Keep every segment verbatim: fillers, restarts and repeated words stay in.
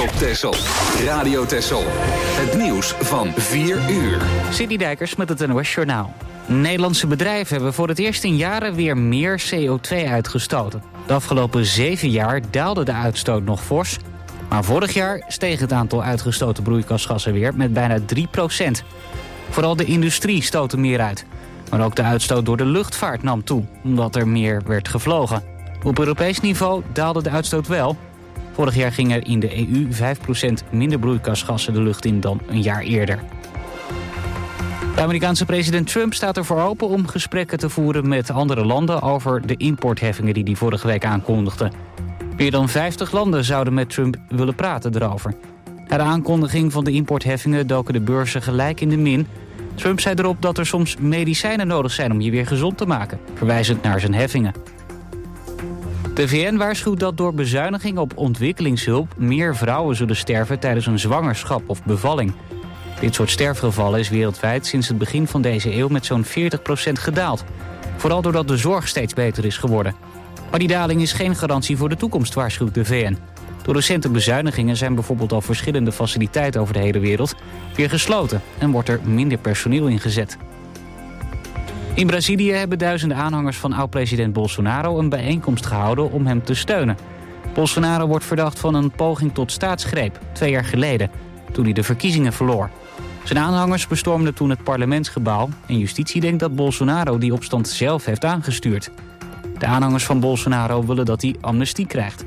op Texel. Radio Texel. Het nieuws van vier uur. Sidney Dijkers met het N O S Journaal. Nederlandse bedrijven hebben voor het eerst in jaren weer meer C O twee uitgestoten. De afgelopen zeven jaar daalde de uitstoot nog fors. Maar vorig jaar steeg het aantal uitgestoten broeikasgassen weer met bijna drie procent. Vooral de industrie stootte meer uit. Maar ook de uitstoot door de luchtvaart nam toe, omdat er meer werd gevlogen. Op Europees niveau daalde de uitstoot wel. Vorig jaar ging er in de E U vijf procent minder broeikasgassen de lucht in dan een jaar eerder. De Amerikaanse president Trump staat ervoor open om gesprekken te voeren met andere landen over de importheffingen die hij vorige week aankondigde. Meer dan vijftig landen zouden met Trump willen praten erover. Na de aankondiging van de importheffingen doken de beurzen gelijk in de min. Trump zei erop dat er soms medicijnen nodig zijn om je weer gezond te maken, verwijzend naar zijn heffingen. De V N waarschuwt dat door bezuiniging op ontwikkelingshulp meer vrouwen zullen sterven tijdens een zwangerschap of bevalling. Dit soort sterfgevallen is wereldwijd sinds het begin van deze eeuw met zo'n veertig procent gedaald. Vooral doordat de zorg steeds beter is geworden. Maar die daling is geen garantie voor de toekomst, waarschuwt de V N. Door recente bezuinigingen zijn bijvoorbeeld al verschillende faciliteiten over de hele wereld weer gesloten en wordt er minder personeel ingezet. In Brazilië hebben duizenden aanhangers van oud-president Bolsonaro een bijeenkomst gehouden om hem te steunen. Bolsonaro wordt verdacht van een poging tot staatsgreep, twee jaar geleden, toen hij de verkiezingen verloor. Zijn aanhangers bestormden toen het parlementsgebouw en justitie denkt dat Bolsonaro die opstand zelf heeft aangestuurd. De aanhangers van Bolsonaro willen dat hij amnestie krijgt.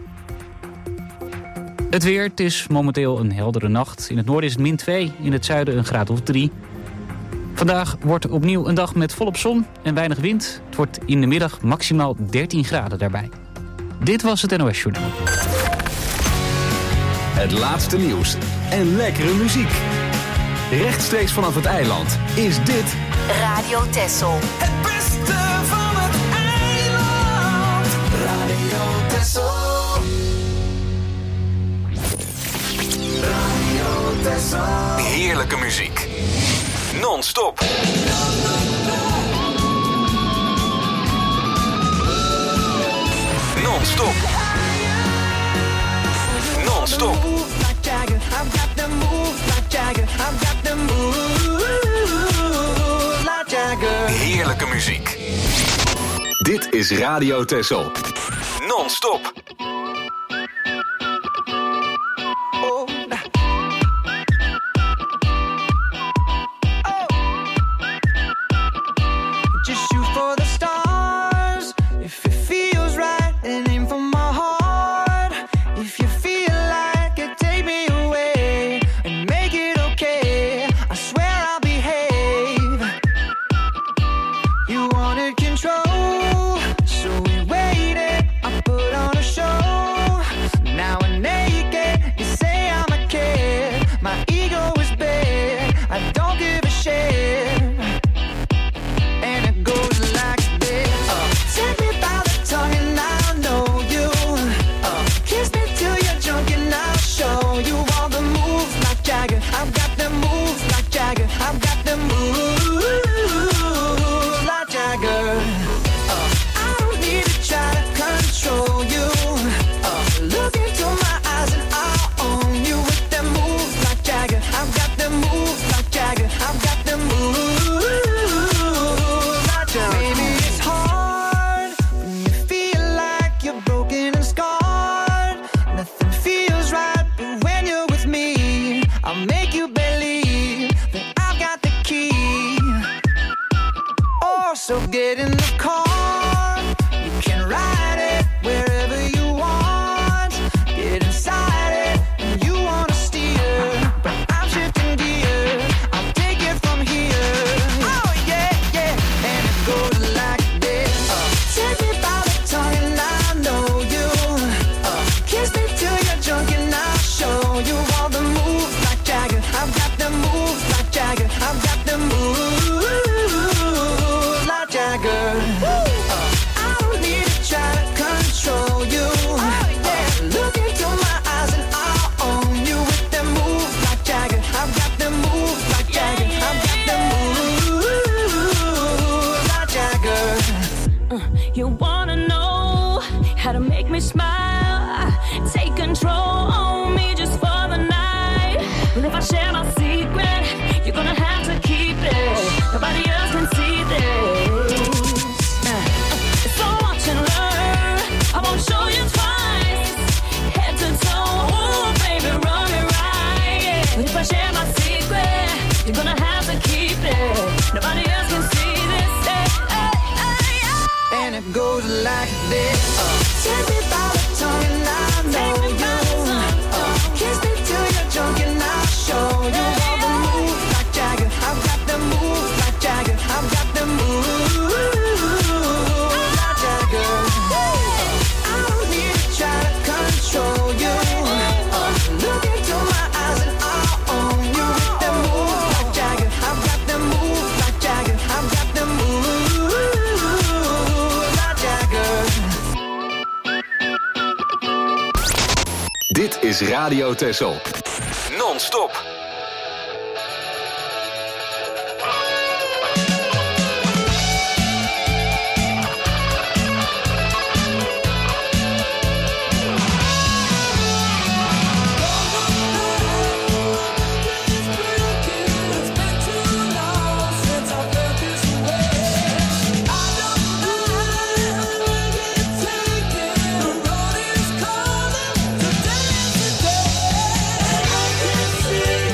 Het weer, het is momenteel een heldere nacht. In het noorden is het min twee, in het zuiden een graad of drie. Vandaag wordt opnieuw een dag met volop zon en weinig wind. Het wordt in de middag maximaal dertien graden daarbij. Dit was het N O S Journaal. Het laatste nieuws en lekkere muziek. Rechtstreeks vanaf het eiland is dit Radio Texel. Het beste van het eiland. Radio Texel. Radio Texel. heerlijke muziek. Non-stop. Non-stop. Non-stop. Heerlijke muziek. Dit is Radio Texel. Non-stop. How to make me smile, take control on me just for the I share my secret, you're gonna have to keep it. Nobody else can see this. Uh, so watch and learn. I won't show you twice. Head to toe, ooh, baby, run it right. But if I share my secret, you're gonna have to keep it. Nobody else can see this. Hey, hey, hey, hey. And it goes like this. Uh, Take me by the tongue and I know you. Uh, kiss me till you're drunk and I'll show you all the moves like Jagger. I've got the moves like Jagger. I've got the moves like Jagger. Uh, I don't need to try to control you. Uh, look into my eyes and I'll own you with the moves like Jagger. I've got the moves like Jagger. I've got the moves like Jagger. Dit is Radio Texel. Non-stop. See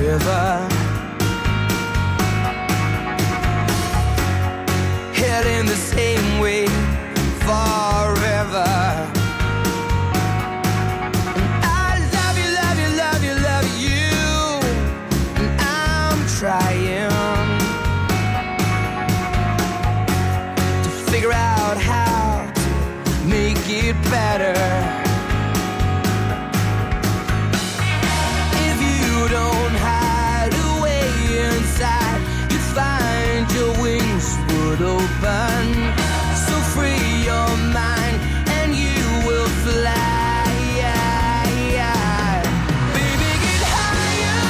river, heading the same way forever. And I love you, love you, love you, love you, and I'm trying to figure out how to make it better. If you don't hide away inside, you find your wings would open. So free your mind and you will fly. Baby, get higher.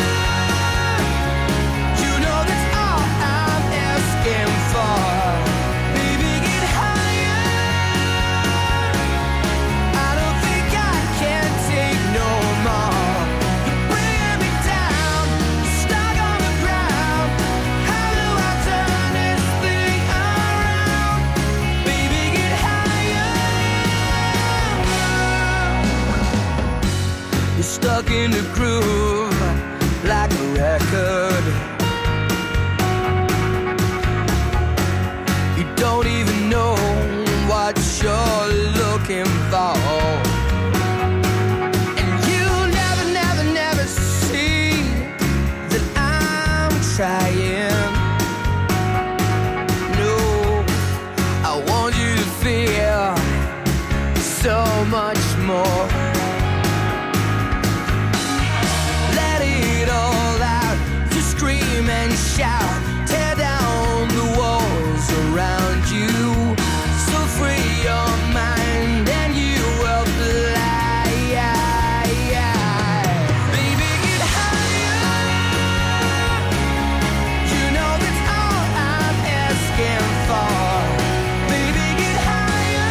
You know that's all I'm asking for. Baby, get higher. I don't think I can take no more. You're bringing me down, stuck on the ground. How do I turn this thing around? Baby, get higher. You're stuck in the groove like a record. You don't even know what you're looking for. And you never, never, never see that I'm trying. No, I want you to feel so much more. Let it all out, to scream and shout, tear down the walls around you. So free your mind and you will fly. Baby, get higher. You know that's all I'm asking for. Baby, get higher.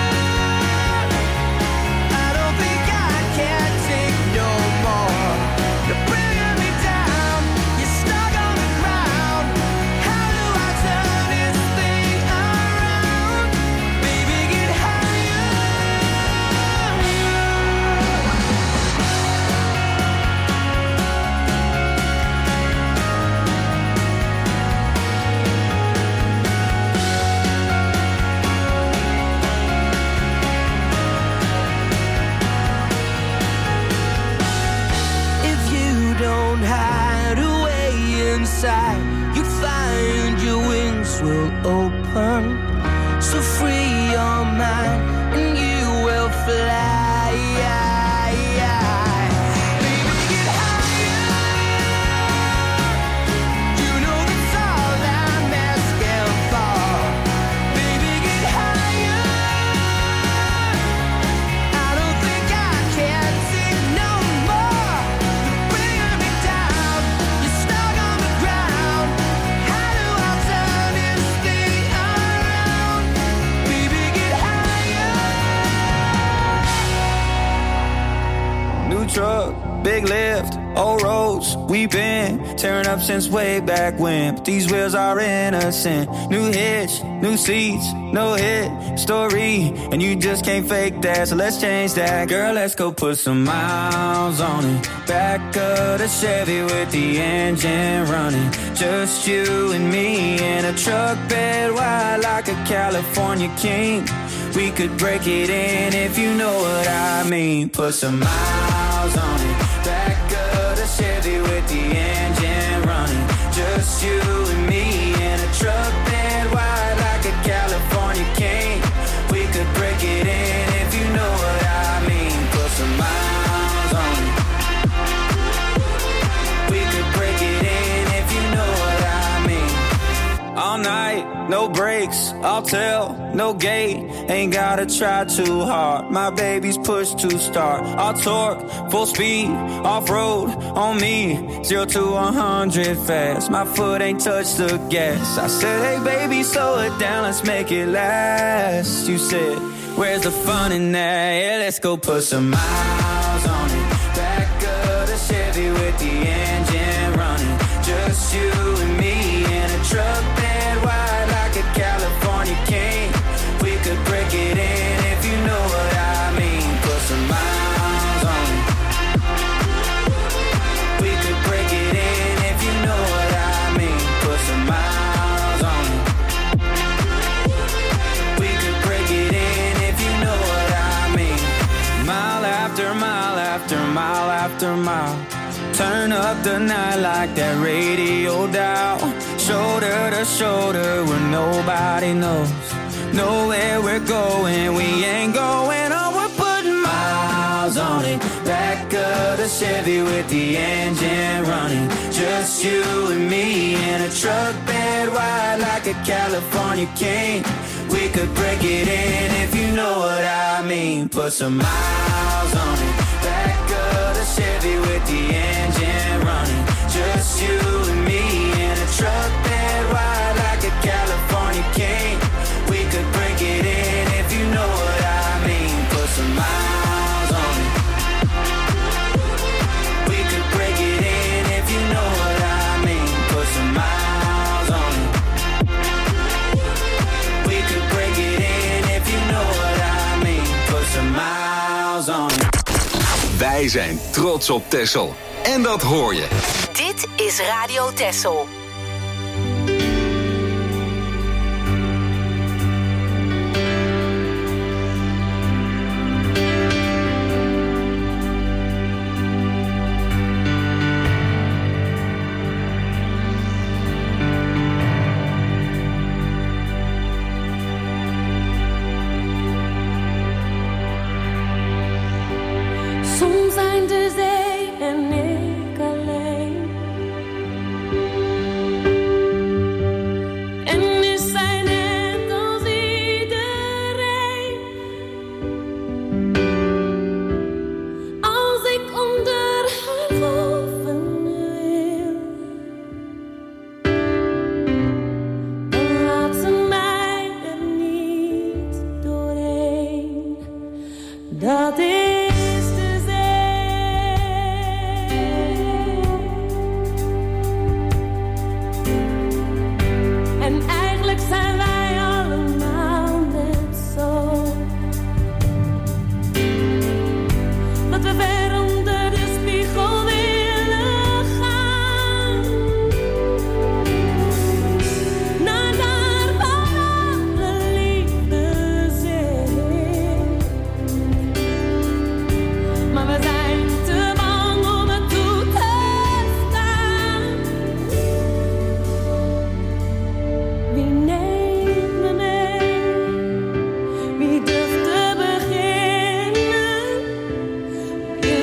I don't think I can take no more. You're bringing me down, you're stuck on the ground. How do I turn this thing around? Baby, get higher. If you don't hide away inside, you find your wings will open. So free your mind and you will fly. Baby, get higher. You know that's all I'm asking for. Baby, get higher. I don't think I can take no more. You're bringing me down, you're stuck on the ground. How do I turn this thing around? Baby, get higher. New truck, big lift, old roads. We've been tearing up since way back when. But these wheels are innocent. New hitch, new seats, no hit story. And you just can't fake that, so let's change that. Girl, let's go put some miles on it. Back of the Chevy with the engine running. Just you and me in a truck bed wide like a California king. We could break it in if you know what I mean. Put some miles on it. Back of the Chevy with the engine running. Just you and me in a truck bed wide like a California king. We could break it in if you know what I mean. Put some miles on it. We could break it in if you know what I mean. All night, no brakes, I'll tell, no gate. Ain't gotta try too hard, my baby's push to start. I'll torque, full speed, off-road, on me. Zero to one hundred fast, my foot ain't touched the gas. I said, hey baby, slow it down, let's make it last. You said, where's the fun in that? Yeah, let's go put some miles on it. Back of the Chevy with the engine running. Just you and me in a truck bed wide like a California king. We could break it in if you know what I mean. Put some miles on it. We could break it after mile after mile after mile. Turn up the night like that radio dial. Shoulder to shoulder where nobody knows. Know where we're going, we ain't going home. We're putting miles on it. Back of the Chevy with the engine running. Just you and me in a truck bed wide like a California king. We could break it in if you know what I mean. Put some miles on it. Back of the Chevy with the engine running. Just you and me in a truck bed wide like a California king. We could break it in if you know what I mean. Put some miles on it. We could break it in if you know what I mean. Put some miles on it. We could break it in if you know what I mean. Put some miles on it. Wij zijn trots op Texel. En dat hoor je. Dit is Radio Texel. Soms zijn de zee en ik alleen. En is zij net als iedereen. Als ik onder haar golven wil, dan laat ze mij er niet doorheen. Dat is Wie durft te beginnen?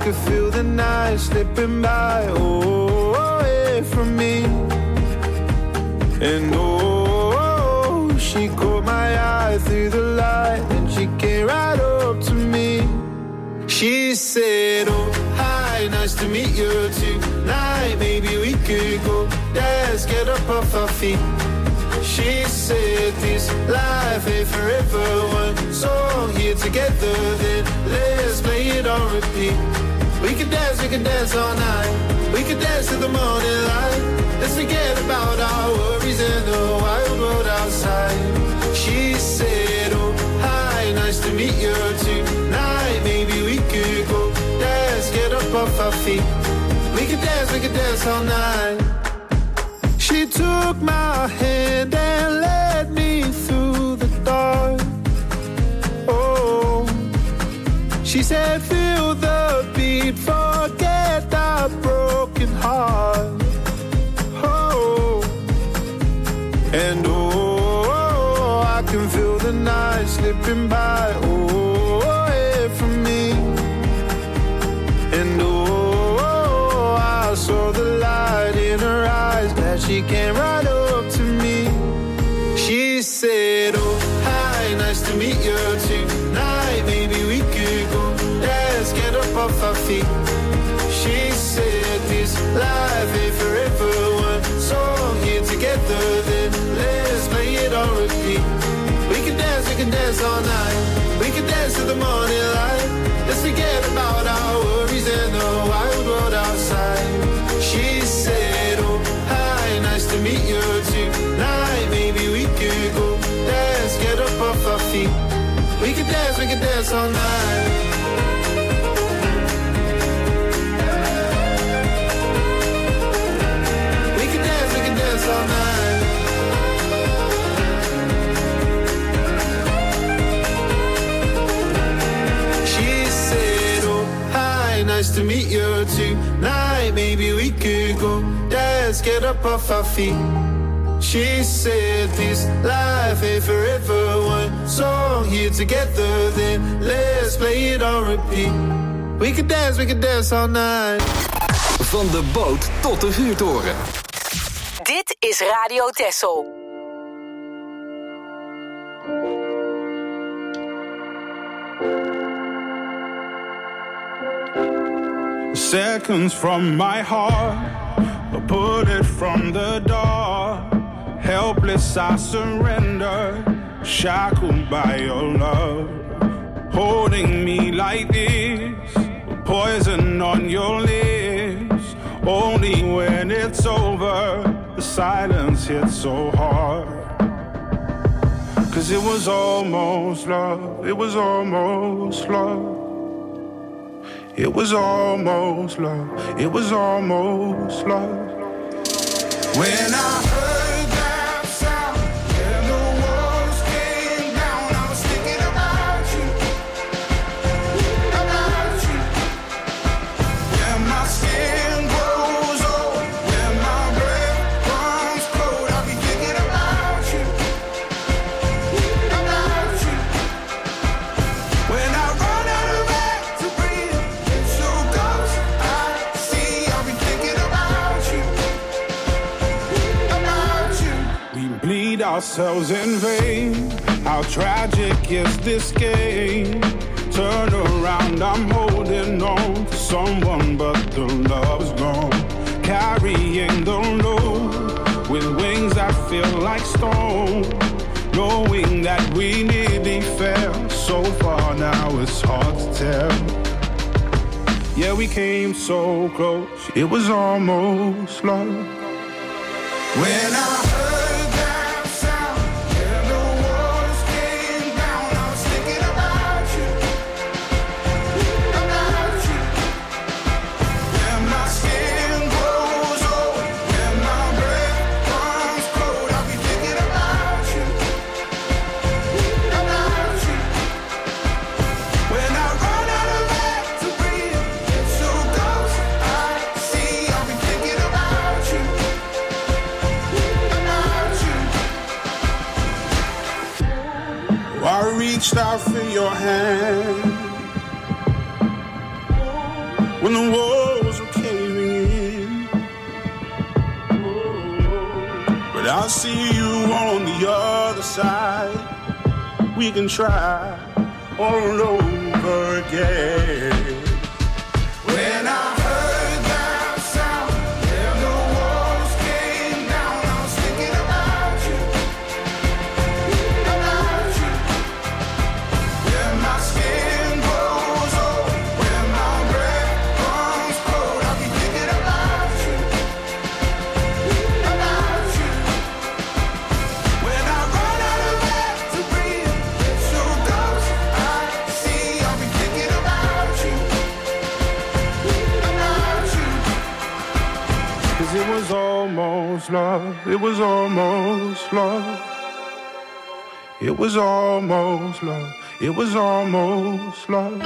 could feel the night slipping by, oh, away from me. And oh, she caught my eye through the light, and she came right up to me. She said, oh, hi, nice to meet you tonight. Maybe we could go dance, get up off our feet. She said this life ain't forever. One song here together, then let's play it on repeat. We can dance, we can dance all night. We can dance till the morning light. Let's forget about our worries and the wild world outside. She said, oh, hi, nice to meet you tonight. Maybe we could go dance, get up off our feet. We can dance, we can dance all night. She took my hand and led me through the dark. Oh, she said, feel the beat, forget our broken heart. Oh, and oh, I can feel the night slipping by, oh, away from me. And oh, I saw the light in her eyes, glad she came right up to me. She said, oh, hi, nice to meet you tonight. Maybe we could go dance, get up off our feet. She said this life ain't forever. One song here together, then let's play it on repeat. We can dance, we can dance all night. We can dance till the morning light. Let's forget about our worries and the wild world outside. She said, oh, hi, nice to meet you tonight. Maybe we could go dance, get up off our feet. We can dance, we can dance all night. We can dance, we can dance all night. She said, oh, hi, nice to meet you tonight. Maybe we could go dance, get up off our feet. She said this life ain't forever. One song here together, then let's play it on repeat. We can dance, we can dance all night. Van de boot tot de vuurtoren. Dit is Radio Texel. Seconds from my heart, a bullet from the dark. Helpless I surrender, shackled by your love. Holding me like this, poison on your lips. Only when it's over, the silence hits so hard. Cause it was almost love, it was almost love. It was almost love, it was almost love. When I heard that sound and the walls came down, I was thinking about you, about you. When my skin grows old, when my breath runs cold, I'll be thinking about you, about you. When I run out of air to breathe, it's your ghost I see, I'll be thinking about you. We bleed ourselves in vain. How tragic is this game? Turn around, I'm holding on to someone, but the love's gone. Carrying the load with wings that feel like stone. Knowing that we nearly fell so far, now it's hard to tell. Yeah, we came so close, it was almost love. When I heard that sound and the walls came down, I was thinking about you, about you. When my skin grows old, when my breath runs cold, I'll be thinking about you, about you. When I run out of air to breathe, it's your ghost I see, I'll be thinking about you. I reached out for your hand, when the walls are caving in. But I'll see you on the other side. We can try all over again. When I heard that sound, yeah, the walls came down. I was thinking about you, about you. When my skin grows old, when my breath comes cold, I'll be thinking about you, about you. When I run out of air to breathe, it's your ghost I see. I'll be thinking about you, about you. 'Cause it was almost love, it was almost love. It was almost love, it was almost love.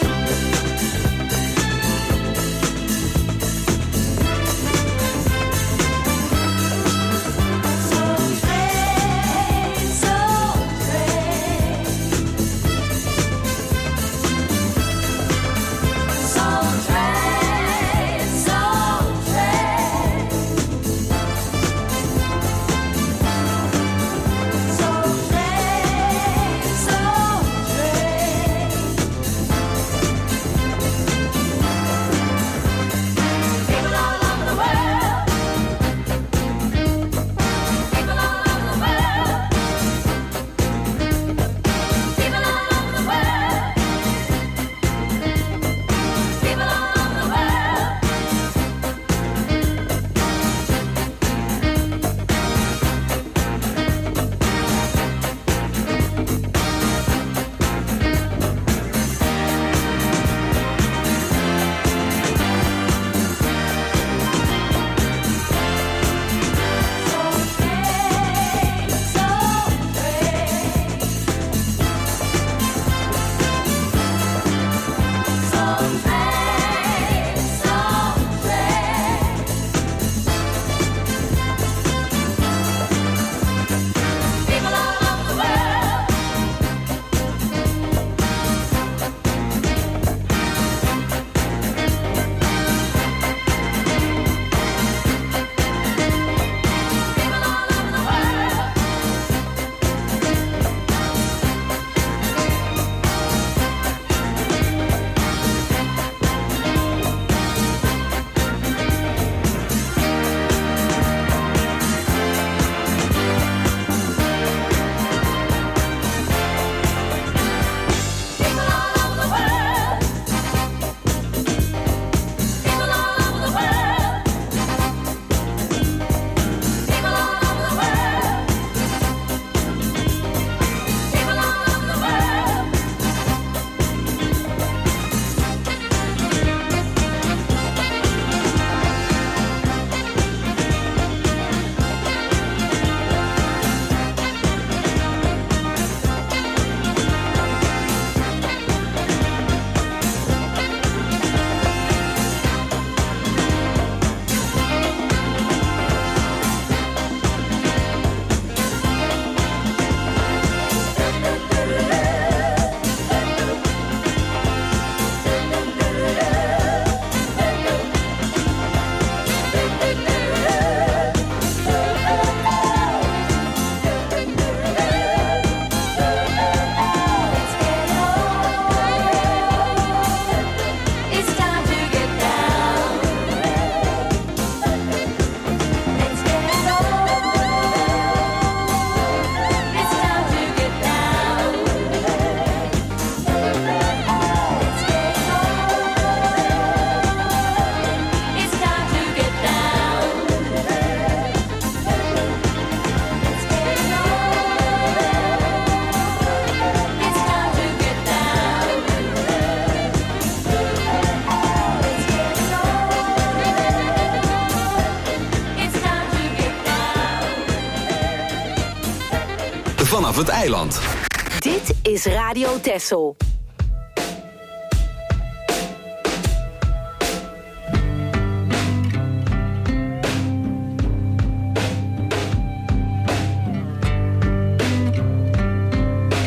Vanaf het eiland. Dit is Radio Texel.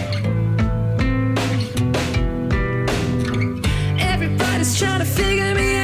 Everybody's trying to figure me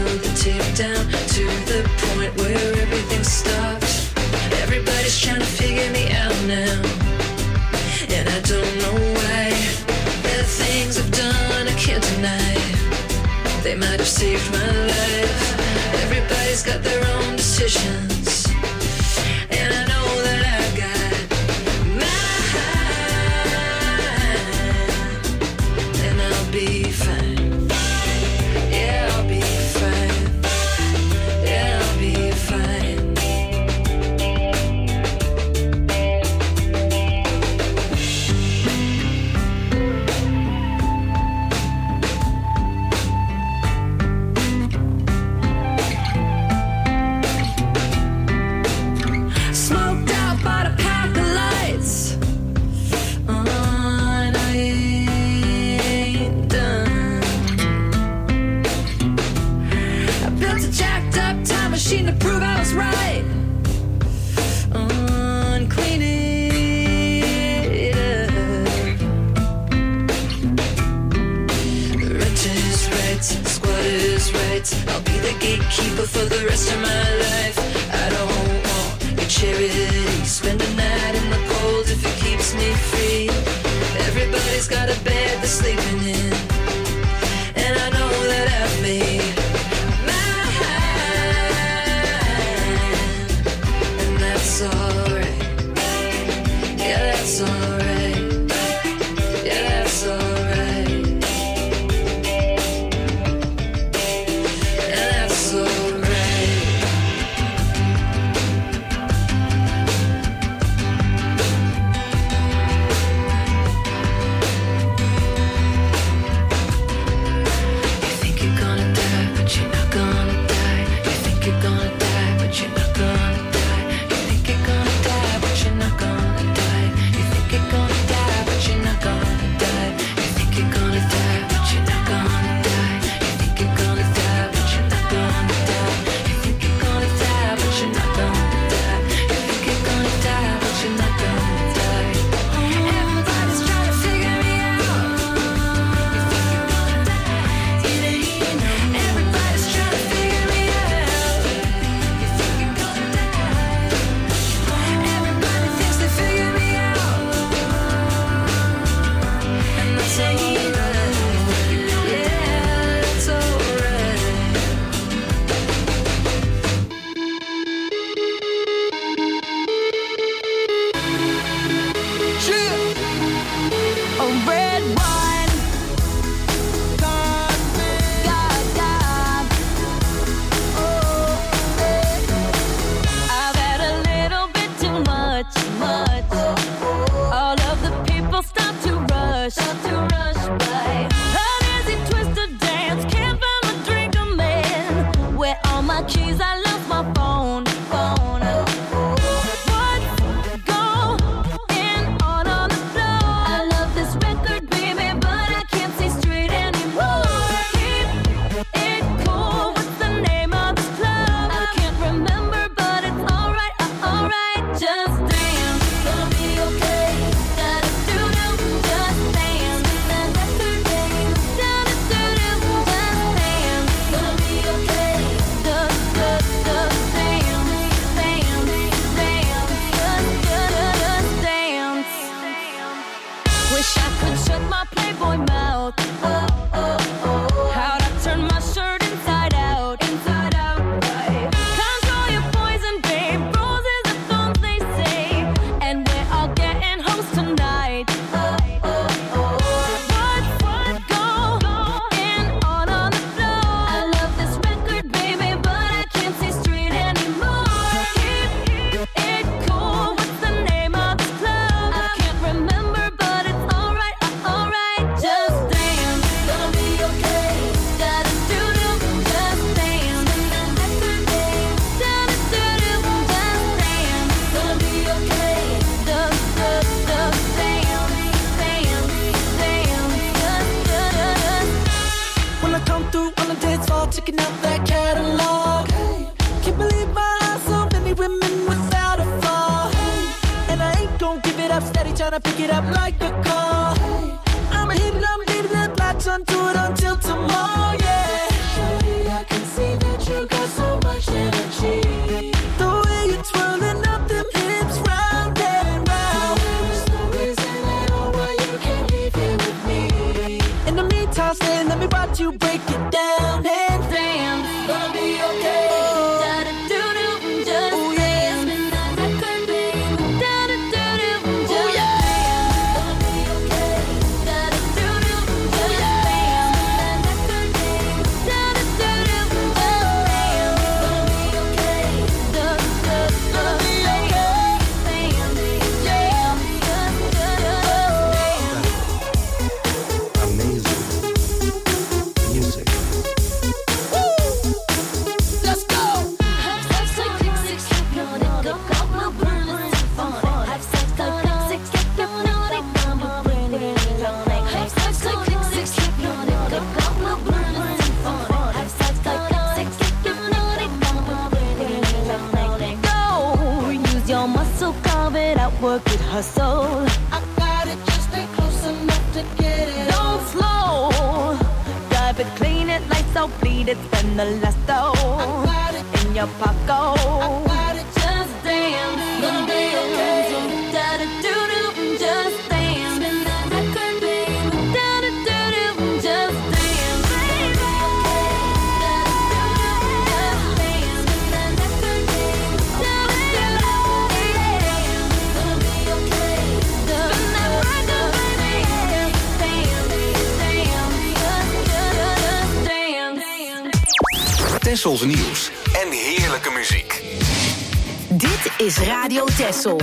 the tape down to the point where everything stopped. Everybody's trying to figure me out now, and I don't know why. The things I've done I can't deny. They might have saved my life. Everybody's got their own decisions, and I know that I've got mine, and I'll be fine. Yeah, I'll be fine. Yeah, I'll be fine. Smoked out by the pack of lights. Oh, and I ain't done. I built a jacked up time machine to prove I was right. Oh, and clean it up. Rent is right, squad is right. I'll be the gatekeeper for the rest of my life. I don't want your charity. Spend a night in the cold if it keeps me free. Everybody's got a bed they're sleeping in, and I know that I've made mine, and that's alright. Yeah, that's alright. Yeah, that's alright. Yeah, that's alright. You think you're gonna die, but you're not gonna die. You think you're gonna die, but you're not gonna die. You think you're gonna die, but you're not gonna die. You think you're gonna die, but you're not gonna die. You think you're gonna die, but you're not gonna die. You think you're gonna die, but you're not gonna die. You think you're gonna die, but you're not gonna die. You think you're gonna die, but you're not gonna die. Everybody's trying to figure me out. You think you're gonna die? Everybody's trying to figure me out. You think you're gonna die? Everybody thinks they figure me out, and that's alright. Yeah, that's alright. A red wine, God, God, God. Oh, eh. I've had a little bit too much, much. All of the people start to rush, start to rush by. An easy twisted dance, can't find my drink, I'm in. Where all my keys, I lost my phone, phone. What's going on on the floor? I love this record, baby, but I can't see straight anymore. Keep it cool. What's the name of this club? I can't remember, but it's alright, uh, alright. Just dance, gonna be okay. Da-da-doo-doo, just dance. That record, baby. Da-da-doo-doo, just dance. Gonna be okay. Da-da-da-da, dance, dance, dance. Just, just dance. Wish I could shut my Playboy mouth. Oh, oh, oh. How'd I turn my shirt inside out? Inside out, right. Control your poison, babe. Roses are thorns, they say. And we're all getting hoes tonight. Oh, oh, oh. What's, what's going on on the floor? I love this record, baby, but I can't see straight anymore. Keep it cool. What's the name of this club? I can't remember, but it's alright, uh, alright. Just dance, gonna be okay. Da-da-doo-doo, just dance. That record, babe. Da-da-doo-doo, just dance. Gonna be okay. Da-da-da, dance, dance, dance. Just, just. When I come through on the dance floor, checking out that catalog. Can't believe my eyes, so many women without a flaw. And I ain't gon' give it up, steady tryna pick it up like a car. I'ma hit it, I'ma leave it, latch onto it until tomorrow, yeah. Surely I can see that love it, I work it, hustle. I got it, just stay close enough to get it. Don't slow, drive it, clean it, lights out, bleed it, spend the last though. I got it in your pocket. I got it, just dance, gonna be okay. Da da do do, just dance. Spin that record, baby. Da da do do, just dance, baby. Da da do do, just dance. Spin that record, baby. Da da do do, dance. Gonna be okay. Spin that record, baby. Dance, dance, just dance. Tessel's nieuws en heerlijke muziek. Dit is Radio Tessel.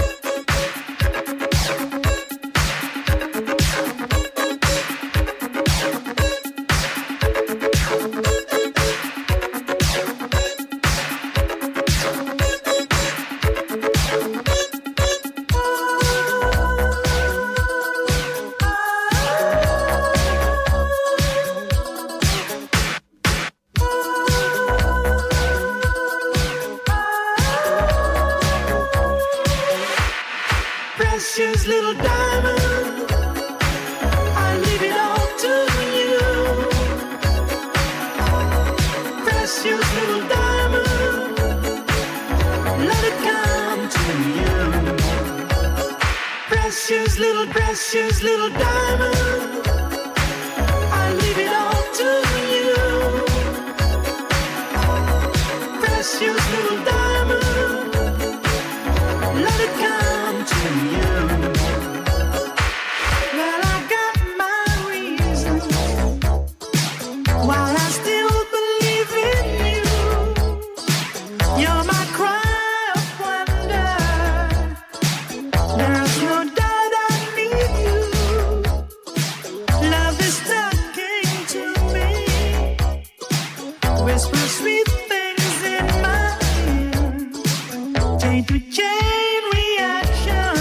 Precious little diamond, I leave it all to you. Precious little diamond, let it come to you. Precious little, precious little diamond, I leave it all to you. Precious little diamond, let it come to you. Well, I got my reasons why I still believe in you. You're my cry of wonder. There's no doubt I need you. Love is talking to me. Whisper sweet things in my ear. Take the chain reaction.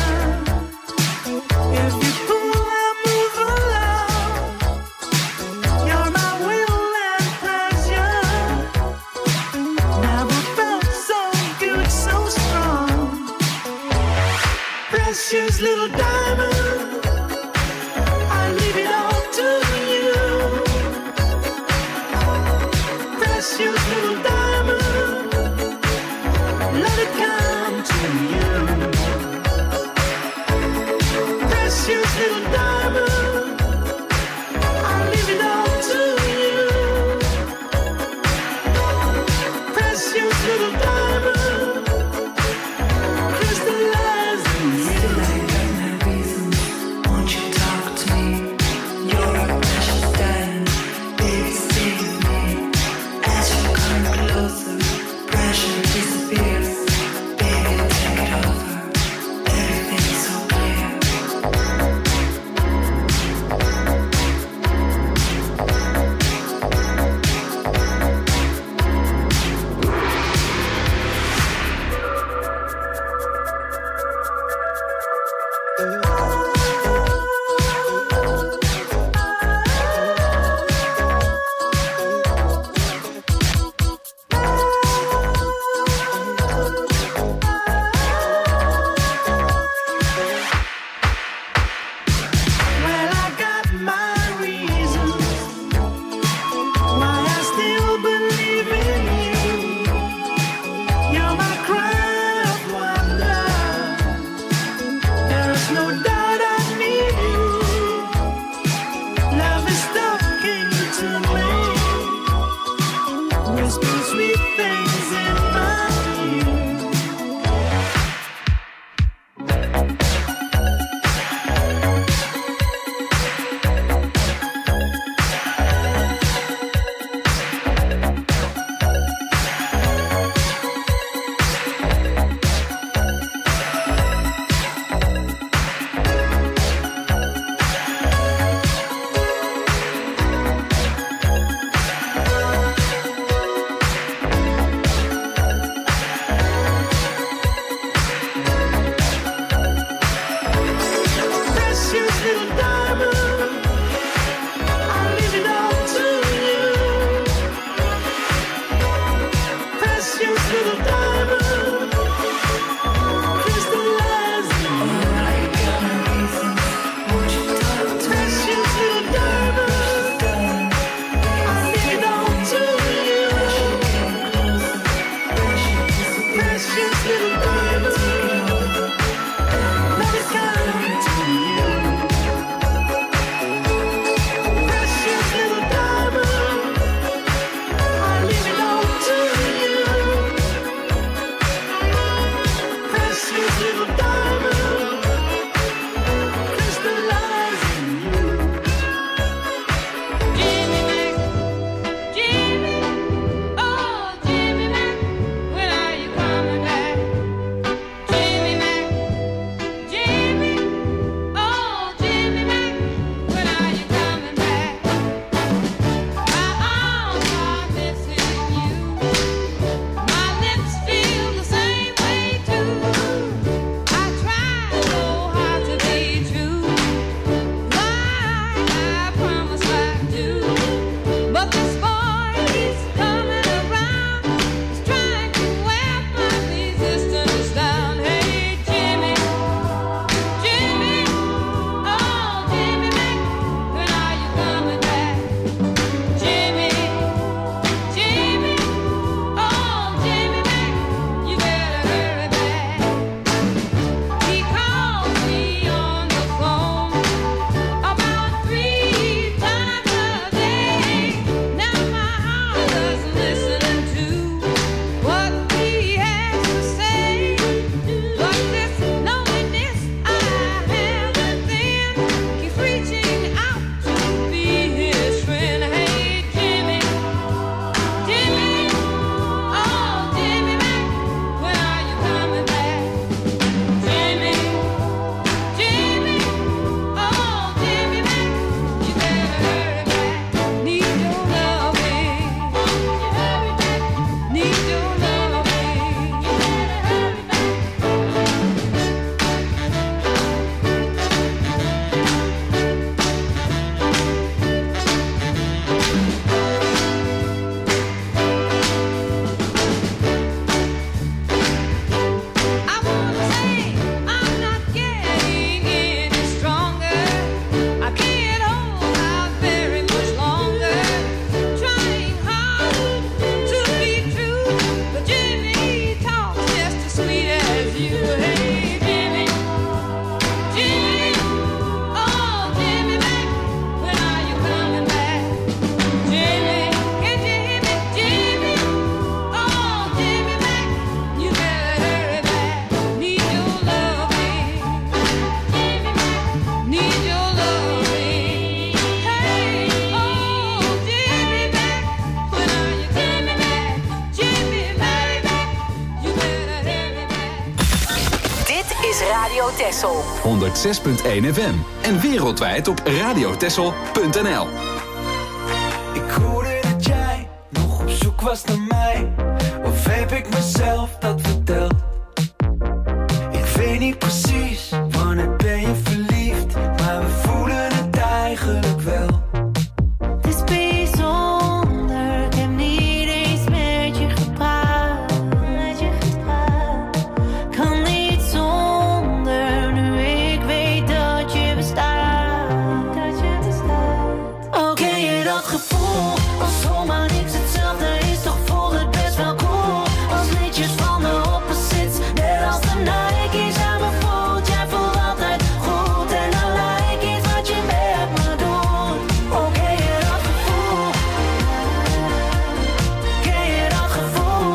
If you pull, I move along. You're my will and pleasure. Never felt so good, so strong. Precious little diamond, I leave it all to you. Precious little diamond, let it come to you. Precious little diamond, I leave it all to you. Precious little diamond, crystallize in you. Won't you talk to me? You're a precious diamond, baby, stay with me. As you come closer, pressure disappears. Baby, take it over. Everything's so clear. Well, I got my reasons why I still believe in you. You're my cry of wonder. There's no doubt I need you. Love is talking to me. Whisper sweet things in my ear. Texel. honderdzes komma één F M. En wereldwijd op radiotexel punt n l. Ik hoorde dat jij nog op zoek was naar mij. Of heb ik mezelf dat verteld? Ik weet niet precies wanneer ben je verliefd, maar we voelen het eigenlijk wel. Het is bijzonder, ik heb niet eens met je gepraat. Met je gepraat. Kan niet zonder, nu ik weet dat je bestaat. Dat je bestaat. Oh, ken je dat gevoel? Als zomaar niks hetzelfde is, toch voelt het best wel cool. Als liedjes van de opposites, net als de Nike's aan mijn voet. Jij voelt altijd goed en dan lijkt iets wat je met me doet. Oh, ken je dat gevoel? Ken je dat gevoel?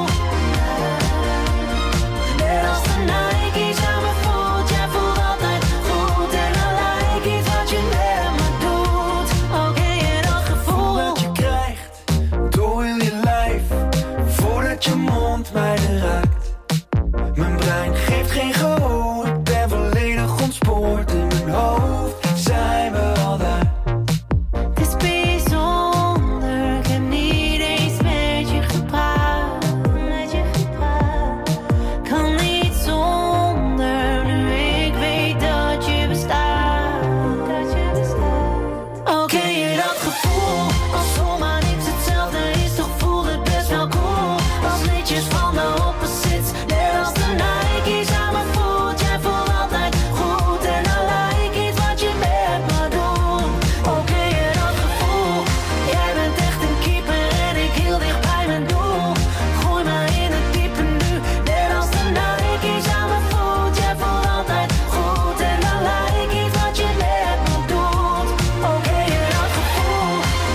Net als de Nike's aan mijn voet. Jij voelt altijd goed en dan lijkt iets wat je met me doet. Oh, ken je dat gevoel? Dat je krijgt door in je lijf, voordat je mond mij raakt. Mijn brein geeft geen gehoor, ik ben volledig ontspoord. In mijn hoofd zijn we al daar. Het is bijzonder, ik heb niet eens met je gepraat. Met je gepraat. Kan niet zonder, nu ik weet dat je bestaat. Dat je bestaat. Oh, ken je dat gevoel? Als zomaar niks hetzelfde is, toch voelt het best wel cool. Als liedjes van de opposites, net als de Nike's aan mijn voet. Jij voelt altijd goed en dan lijkt iets wat je met me doet. Oh, ken je dat gevoel? Jij bent echt een keeper en ik heel dicht bij mijn doel. Gooi me in het diepe nu, net als de Nike's aan mijn voet. Jij voelt altijd goed en dan lijkt iets wat je met me doet. Oh, ken je dat gevoel?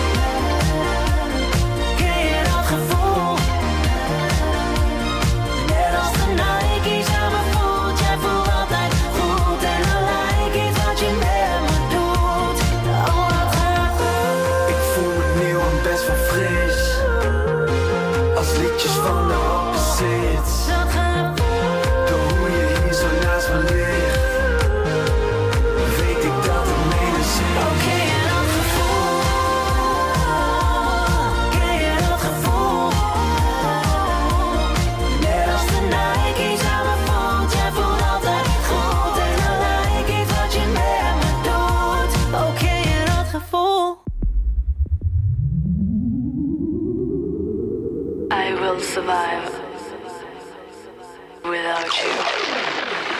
Ken je dat gevoel? Net als de Nike's aan mijn voet. Jij voelt altijd goed en dan lijkt iets wat je met me doet. Oh, dat gaat goed. Ik voel me nieuw en best wel fris, als liedjes van de opposites. Dat gaat goed. Door hoe je hier zo naast me ligt, weet ik dat het medicijn Oh, ken je dat gevoel? Ken je dat gevoel? Net als de Nike's aan mijn voet. Jij voelt altijd goed en dan lijkt iets wat je met me doet. Oh, ken je dat gevoel? I will survive without you.